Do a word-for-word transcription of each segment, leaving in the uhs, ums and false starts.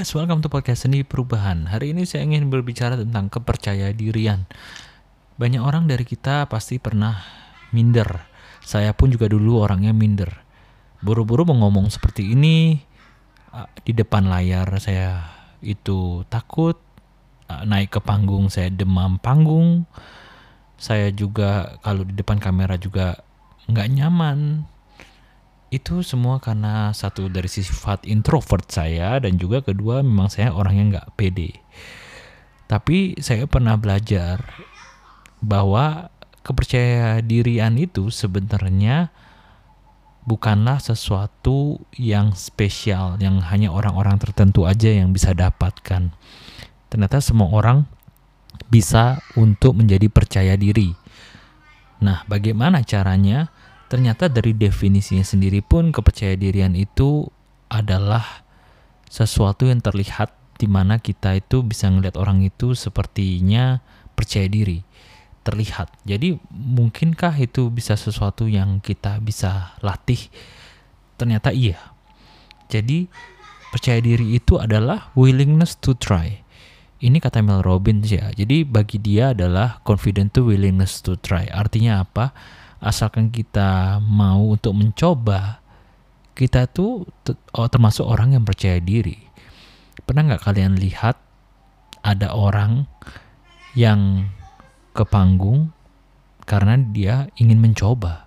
guys, welcome to podcast Seni Perubahan. Hari ini saya ingin berbicara tentang kepercayaan-dirian. Banyak orang dari kita pasti pernah minder. Saya pun juga dulu orangnya minder. Buru-buru mau ngomong seperti ini, di depan layar saya itu takut, naik ke panggung saya demam panggung. Saya juga kalau di depan kamera juga nggak nyaman. Itu semua karena satu dari sifat introvert saya, dan juga kedua memang saya orangnya nggak pede. Tapi saya pernah belajar bahwa kepercayaan dirian itu sebenarnya bukanlah sesuatu yang spesial yang hanya orang-orang tertentu aja yang bisa dapatkan. Ternyata semua orang bisa untuk menjadi percaya diri. Nah, bagaimana caranya? Ternyata dari definisinya sendiri pun kepercayaan itu adalah sesuatu yang terlihat di mana kita itu bisa ngelihat orang itu sepertinya percaya diri. Terlihat. Jadi mungkinkah itu bisa sesuatu yang kita bisa latih? Ternyata iya. Jadi percaya diri itu adalah willingness to try. Ini kata Mel Robbins ya. Jadi bagi dia adalah confident to willingness to try. Artinya apa? Asalkan kita mau untuk mencoba, kita tuh oh, termasuk orang yang percaya diri. Pernah nggak kalian lihat ada orang yang ke panggung karena dia ingin mencoba?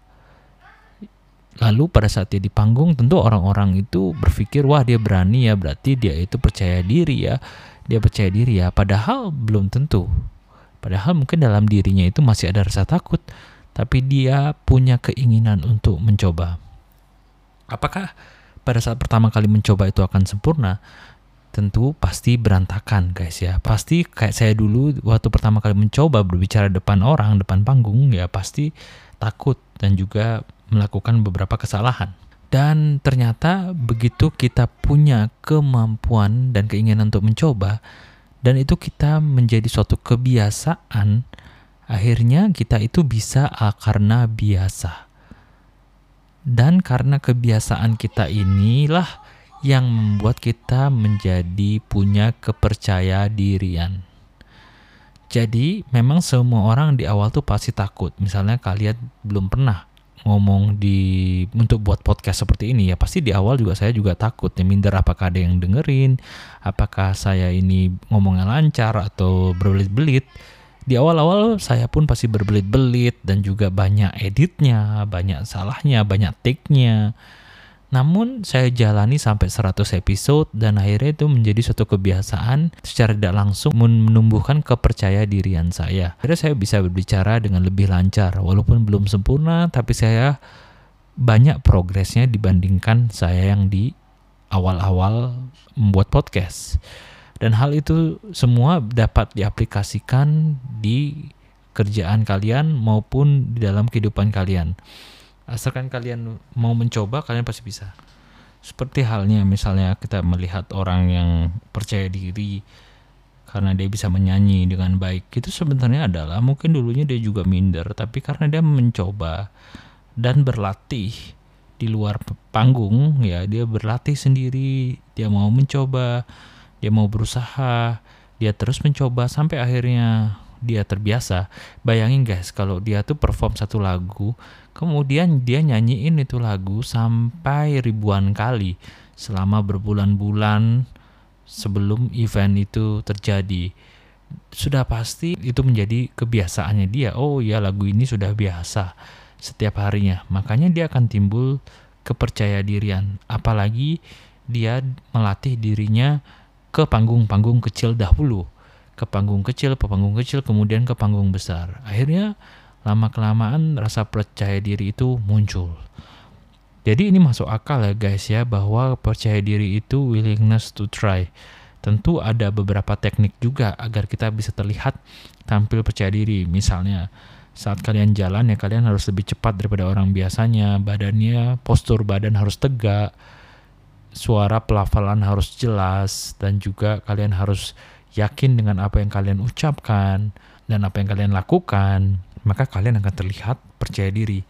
Lalu pada saat dia di panggung, tentu orang-orang itu berpikir, wah dia berani ya, berarti dia itu percaya diri ya, dia percaya diri ya. Padahal belum tentu. Padahal mungkin dalam dirinya itu masih ada rasa takut. Tapi dia punya keinginan untuk mencoba. Apakah pada saat pertama kali mencoba itu akan sempurna? Tentu pasti berantakan guys ya. Pasti kayak saya dulu waktu pertama kali mencoba berbicara depan orang, depan panggung, ya pasti takut dan juga melakukan beberapa kesalahan. Dan ternyata begitu kita punya kemampuan dan keinginan untuk mencoba, dan itu kita menjadi suatu kebiasaan, akhirnya kita itu bisa karena biasa. Dan karena kebiasaan kita inilah yang membuat kita menjadi punya kepercayaan dirian. Jadi memang semua orang di awal tuh pasti takut. Misalnya kalian belum pernah ngomong di untuk buat podcast seperti ini, ya pasti di awal juga saya juga takut ya, minder apakah ada yang dengerin, apakah saya ini ngomongnya lancar atau berbelit-belit. Di awal-awal saya pun pasti berbelit-belit dan juga banyak editnya, banyak salahnya, banyak take-nya. Namun saya jalani sampai seratus episode dan akhirnya itu menjadi suatu kebiasaan secara tidak langsung menumbuhkan kepercayaan dirian saya. Akhirnya saya bisa berbicara dengan lebih lancar, walaupun belum sempurna, tapi saya banyak progresnya dibandingkan saya yang di awal-awal membuat podcast. Dan hal itu semua dapat diaplikasikan di kerjaan kalian maupun di dalam kehidupan kalian. Asalkan kalian mau mencoba, kalian pasti bisa. Seperti halnya misalnya kita melihat orang yang percaya diri karena dia bisa menyanyi dengan baik. Itu sebenarnya adalah mungkin dulunya dia juga minder, tapi karena dia mencoba dan berlatih di luar panggung, ya dia berlatih sendiri, dia mau mencoba, dia mau berusaha, dia terus mencoba sampai akhirnya dia terbiasa. Bayangin guys, kalau dia tuh perform satu lagu, kemudian dia nyanyiin itu lagu sampai ribuan kali selama berbulan-bulan sebelum event itu terjadi. Sudah pasti itu menjadi kebiasaannya dia. Oh ya, lagu ini sudah biasa setiap harinya. Makanya dia akan timbul kepercayaan dirian. Apalagi dia melatih dirinya ke panggung-panggung kecil dahulu, ke panggung kecil, ke panggung kecil, kemudian ke panggung besar. Akhirnya lama-kelamaan rasa percaya diri itu muncul. Jadi ini masuk akal ya guys ya, bahwa percaya diri itu willingness to try. Tentu ada beberapa teknik juga agar kita bisa terlihat tampil percaya diri. Misalnya saat kalian jalan ya, kalian harus lebih cepat daripada orang biasanya. Badannya, postur badan harus tegak, suara pelafalan harus jelas, dan juga kalian harus yakin dengan apa yang kalian ucapkan dan apa yang kalian lakukan. Maka kalian akan terlihat percaya diri.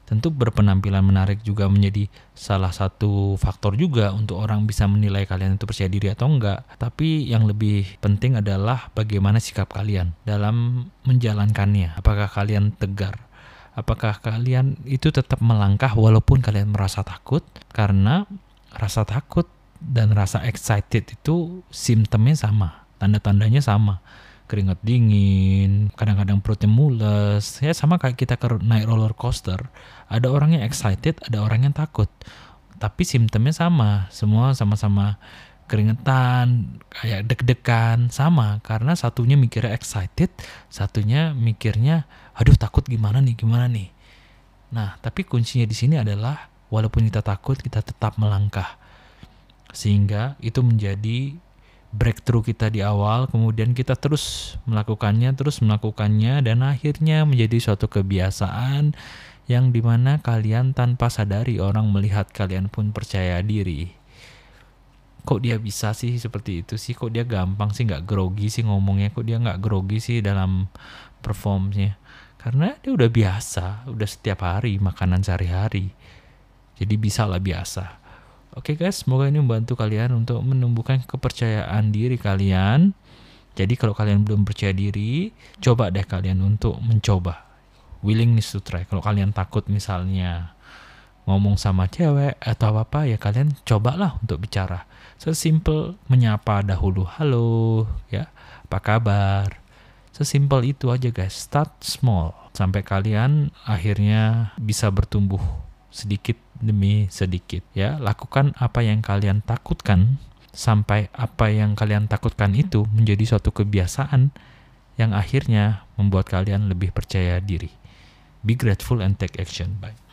Tentu berpenampilan menarik juga menjadi salah satu faktor juga untuk orang bisa menilai kalian itu percaya diri atau enggak. Tapi yang lebih penting adalah bagaimana sikap kalian dalam menjalankannya. Apakah kalian tegar? Apakah kalian itu tetap melangkah walaupun kalian merasa takut? Karena rasa takut dan rasa excited itu simptomnya sama, tanda-tandanya sama. Keringat dingin, kadang-kadang perutnya mules, ya sama kayak kita ke naik roller coaster. Ada orang yang excited, ada orang yang takut. Tapi simptomnya sama, semua sama-sama keringetan, kayak deg-degan, sama. Karena satunya mikirnya excited, satunya mikirnya, aduh takut gimana nih, gimana nih. Nah, tapi kuncinya di sini adalah walaupun kita takut, kita tetap melangkah. Sehingga itu menjadi breakthrough kita di awal, kemudian kita terus melakukannya, terus melakukannya, dan akhirnya menjadi suatu kebiasaan yang dimana kalian tanpa sadari orang melihat kalian pun percaya diri. Kok dia bisa sih seperti itu sih, kok dia gampang sih, gak grogi sih ngomongnya, kok dia gak grogi sih dalam performnya. Karena dia udah biasa, udah setiap hari makanan sehari-hari, jadi bisa lah biasa. Oke guys, semoga ini membantu kalian untuk menumbuhkan kepercayaan diri kalian. Jadi kalau kalian belum percaya diri, coba deh kalian untuk mencoba. Willingness to try. Kalau kalian takut misalnya ngomong sama cewek atau apa, ya kalian cobalah untuk bicara. Sesimpel menyapa dahulu, halo, ya, apa kabar? Sesimpel itu aja guys, start small. Sampai kalian akhirnya bisa bertumbuh sedikit demi sedikit, ya. Lakukan apa yang kalian takutkan sampai apa yang kalian takutkan itu menjadi suatu kebiasaan yang akhirnya membuat kalian lebih percaya diri. Be grateful and take action. Bye.